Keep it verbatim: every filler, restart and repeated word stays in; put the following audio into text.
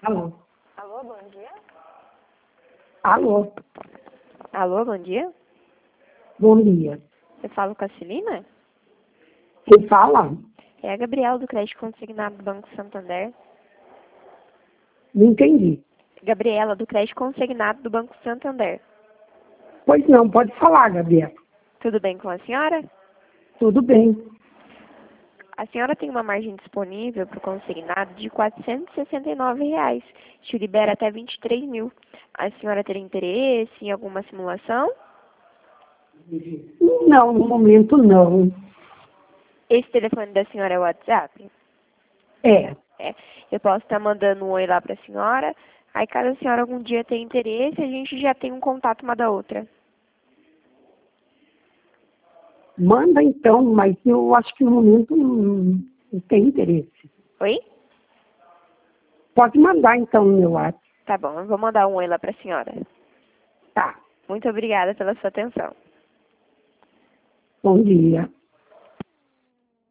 Alô? Alô, bom dia. Alô? Alô, bom dia. Bom dia. Eu falo com a Celina? Quem fala? É a Gabriela do Crédito Consignado do Banco Santander. Não entendi. Gabriela do Crédito Consignado do Banco Santander. Pois não, pode falar, Gabriela. Tudo bem com a senhora? Tudo bem. A senhora tem uma margem disponível para o consignado de quatrocentos e sessenta e nove reais. Te libera até vinte e três mil. A senhora teria interesse em alguma simulação? Não, no momento não. Esse telefone da senhora é o WhatsApp? É. É. Eu posso estar mandando um oi lá para a senhora. Aí, caso a senhora algum dia tenha interesse, a gente já tem um contato uma da outra. Manda então, mas eu acho que no momento não, não tem interesse. Oi? Pode mandar então no meu WhatsApp. Tá bom, eu vou mandar um oi lá para a senhora. Tá. Muito obrigada pela sua atenção. Bom dia.